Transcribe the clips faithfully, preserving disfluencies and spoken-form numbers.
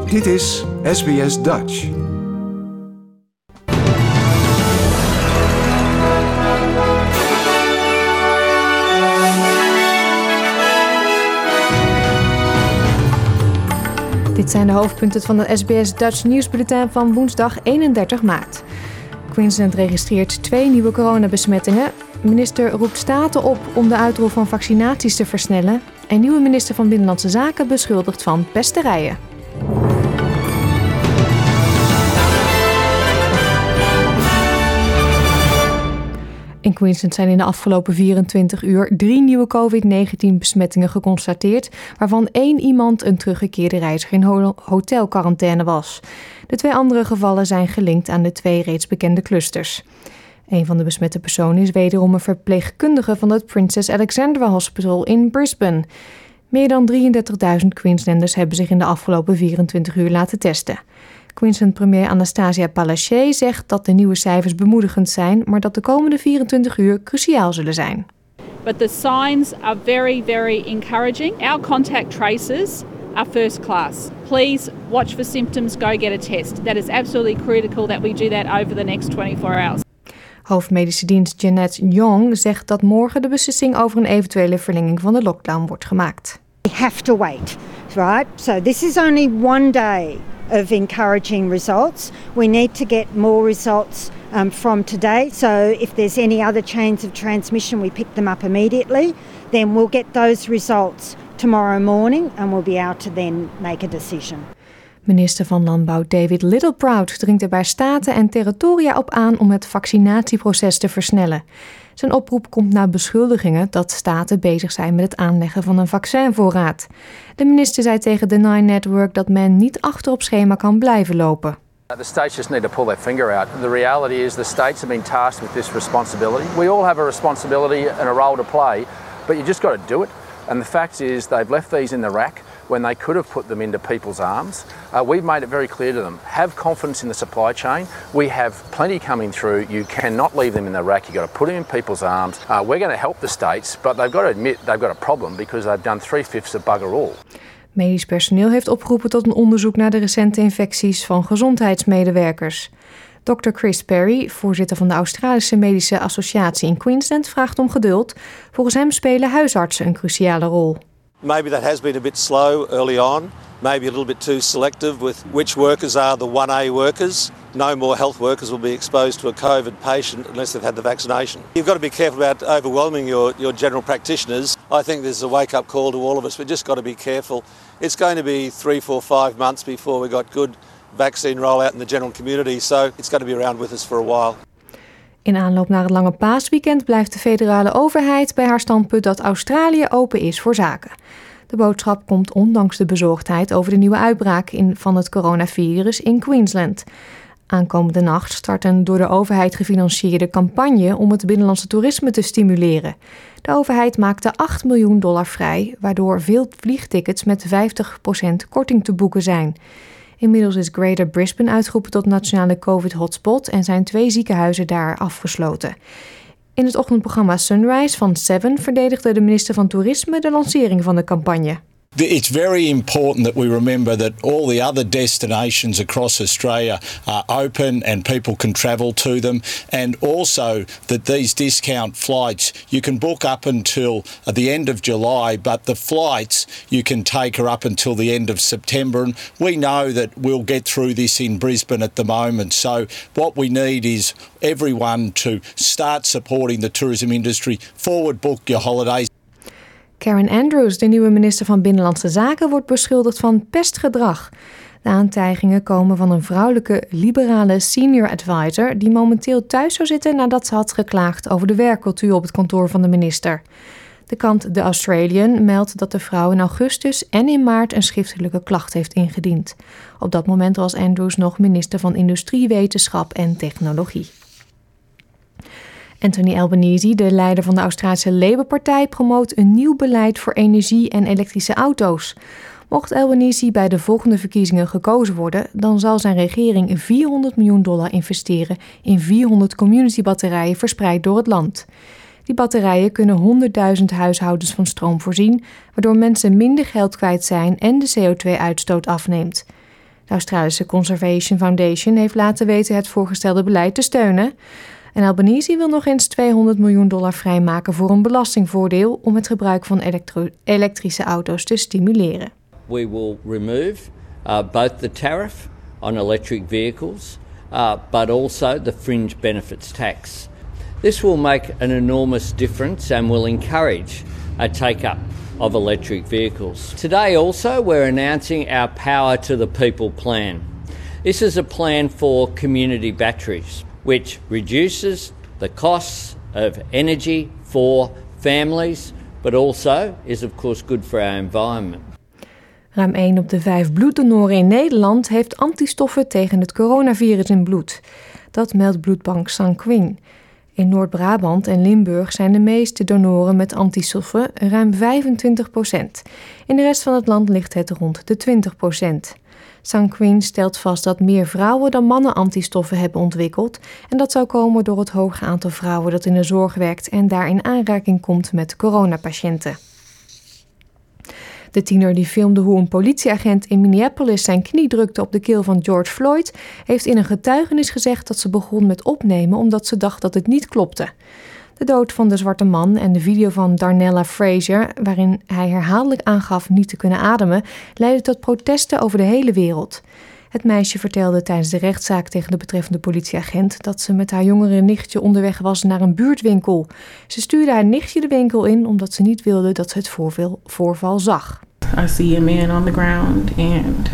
Dit is S B S Dutch. Dit zijn de hoofdpunten van het S B S Dutch nieuwsbulletin van woensdag eenendertig maart. Queensland registreert twee nieuwe coronabesmettingen. Minister roept staten op om de uitrol van vaccinaties te versnellen. En nieuwe minister van Binnenlandse Zaken beschuldigd van pesterijen. In Queensland zijn in de afgelopen vierentwintig uur drie nieuwe covid negentien besmettingen geconstateerd, waarvan één iemand een teruggekeerde reiziger in hotelquarantaine was. De twee andere gevallen zijn gelinkt aan de twee reeds bekende clusters. Een van de besmette personen is wederom een verpleegkundige van het Princess Alexandra Hospital in Brisbane. Meer dan drieëndertigduizend Queenslanders hebben zich in de afgelopen vierentwintig uur laten testen. Queensland-premier Anastasia Palaszczuk zegt dat de nieuwe cijfers bemoedigend zijn, maar dat de komende vierentwintig uur cruciaal zullen zijn. But the signs are very, very encouraging. Our contact tracers are first class. Please watch for symptoms, go get a test. That is absolutely critical that we do that over the next twenty-four hours. Hoofdmedische dienst Janet Young zegt dat morgen de beslissing over een eventuele verlenging van de lockdown wordt gemaakt. We have to wait, right? So this is only one day of encouraging results. We need to get more results um, from today. So if there's any other chains of transmission, we pick them up immediately. Then we'll get those results tomorrow morning and we'll be able to then make a decision. Minister van Landbouw David Littleproud dringt er bij staten en territoria op aan om het vaccinatieproces te versnellen. Zijn oproep komt na beschuldigingen dat staten bezig zijn met het aanleggen van een vaccinvoorraad. De minister zei tegen The Nine Network dat men niet achter op schema kan blijven lopen. The states just need to pull their finger out. The reality is the states have been tasked with this responsibility. We all have a responsibility and a role to play, but you just got to do it. And the fact is they've left these in the rack when they could have put them into people's arms. Uh, we've made it very clear to them, have confidence in the supply chain. We have plenty coming through. You cannot leave them in the rack. You've got to put them in people's arms. Uh, we're going to help the states, but they've got to admit they've got a problem because they've done three-fifths of bugger all. Medisch personeel heeft opgeroepen tot een onderzoek naar de recente infecties van gezondheidsmedewerkers. dokter Chris Perry, voorzitter van de Australische Medische Associatie in Queensland, vraagt om geduld. Volgens hem spelen huisartsen een cruciale rol. Maybe that has been a bit slow early on. Maybe a little bit too selective with which workers are the one A workers. No more health workers will be exposed to a COVID patient unless they've had the vaccination. You've got to be careful about overwhelming your, your general practitioners. I think there's a wake-up call to all of us. We've just got to be careful. It's going to be three, four, five months before we got good vaccine rollout in the general community. So it's going to be around with us for a while. In aanloop naar het lange paasweekend blijft de federale overheid bij haar standpunt dat Australië open is voor zaken. De boodschap komt ondanks de bezorgdheid over de nieuwe uitbraak in, van het coronavirus in Queensland. Aankomende nacht start een door de overheid gefinancierde campagne om het binnenlandse toerisme te stimuleren. De overheid maakte acht miljoen dollar vrij, waardoor veel vliegtickets met vijftig procent korting te boeken zijn. Inmiddels is Greater Brisbane uitgeroepen tot nationale COVID-hotspot en zijn twee ziekenhuizen daar afgesloten. In het ochtendprogramma Sunrise van Seven verdedigde de minister van Toerisme de lancering van de campagne. It's very important that we remember that all the other destinations across Australia are open and people can travel to them, and also that these discount flights you can book up until the end of July, but the flights you can take are up until the end of September, and we know that we'll get through this in Brisbane at the moment. So what we need is everyone to start supporting the tourism industry. Forward book your holidays. Karen Andrews, de nieuwe minister van Binnenlandse Zaken, wordt beschuldigd van pestgedrag. De aantijgingen komen van een vrouwelijke liberale senior advisor die momenteel thuis zou zitten nadat ze had geklaagd over de werkcultuur op het kantoor van de minister. De krant The Australian meldt dat de vrouw in augustus en in maart een schriftelijke klacht heeft ingediend. Op dat moment was Andrews nog minister van Industrie, Wetenschap en Technologie. Anthony Albanese, de leider van de Australische Labour-partij, promoot een nieuw beleid voor energie en elektrische auto's. Mocht Albanese bij de volgende verkiezingen gekozen worden, dan zal zijn regering vierhonderd miljoen dollar investeren in vierhonderd community-batterijen verspreid door het land. Die batterijen kunnen honderdduizend huishoudens van stroom voorzien, waardoor mensen minder geld kwijt zijn en de C O twee uitstoot afneemt. De Australische Conservation Foundation heeft laten weten het voorgestelde beleid te steunen. En Albanese wil nog eens tweehonderd miljoen dollar vrijmaken voor een belastingvoordeel om het gebruik van elektro- elektrische auto's te stimuleren. We will remove uh, both the tariff on electric vehicles, uh, but also the fringe benefits tax. This will make an enormous difference and will encourage a take-up of electric vehicles. Today also we're announcing our Power to the People plan. This is a plan for community batteries, which reduces the costs of energy for families, but also is of course good for our environment. Ruim één op de vijf bloeddonoren in Nederland heeft antistoffen tegen het coronavirus in bloed. Dat meldt bloedbank Sanquin. In Noord-Brabant en Limburg zijn de meeste donoren met antistoffen, ruim vijfentwintig procent. In de rest van het land ligt het rond de twintig procent. Sanquin stelt vast dat meer vrouwen dan mannen antistoffen hebben ontwikkeld en dat zou komen door het hoge aantal vrouwen dat in de zorg werkt en daar in aanraking komt met coronapatiënten. De tiener die filmde hoe een politieagent in Minneapolis zijn knie drukte op de keel van George Floyd, heeft in een getuigenis gezegd dat ze begon met opnemen omdat ze dacht dat het niet klopte. De dood van de zwarte man en de video van Darnella Frazier, waarin hij herhaaldelijk aangaf niet te kunnen ademen, leidden tot protesten over de hele wereld. Het meisje vertelde tijdens de rechtszaak tegen de betreffende politieagent dat ze met haar jongere nichtje onderweg was naar een buurtwinkel. Ze stuurde haar nichtje de winkel in omdat ze niet wilde dat ze het voorval, voorval zag. I see a man on the ground and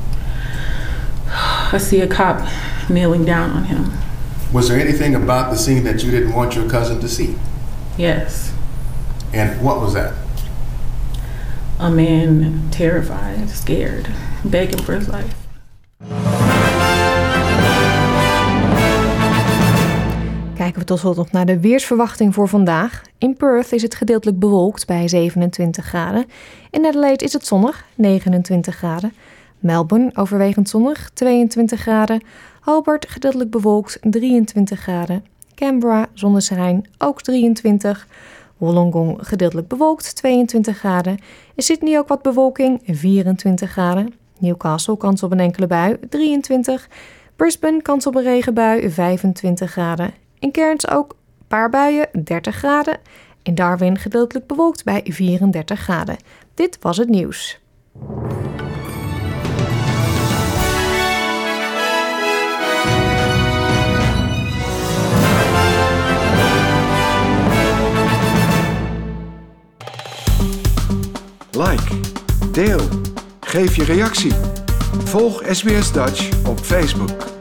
I see a cop kneeling down on him. Was there anything about the scene that you didn't want your cousin to see? Yes. And what was that? A man terrified, scared, begging for his life. Kijken we tot slot nog naar de weersverwachting voor vandaag. In Perth is het gedeeltelijk bewolkt bij zevenentwintig graden. In Adelaide is het zonnig, negenentwintig graden. Melbourne overwegend zonnig, tweeëntwintig graden. Hobart gedeeltelijk bewolkt, drieëntwintig graden. Canberra zonneschijn, ook drieëntwintig. Wollongong gedeeltelijk bewolkt, tweeëntwintig graden. In Sydney ook wat bewolking, vierentwintig graden. Newcastle kans op een enkele bui, drieëntwintig. Brisbane kans op een regenbui, vijfentwintig graden. In Cairns ook een paar buien, dertig graden. In Darwin gedeeltelijk bewolkt bij vierendertig graden. Dit was het nieuws. Like, deel, geef je reactie. Volg S B S Dutch op Facebook.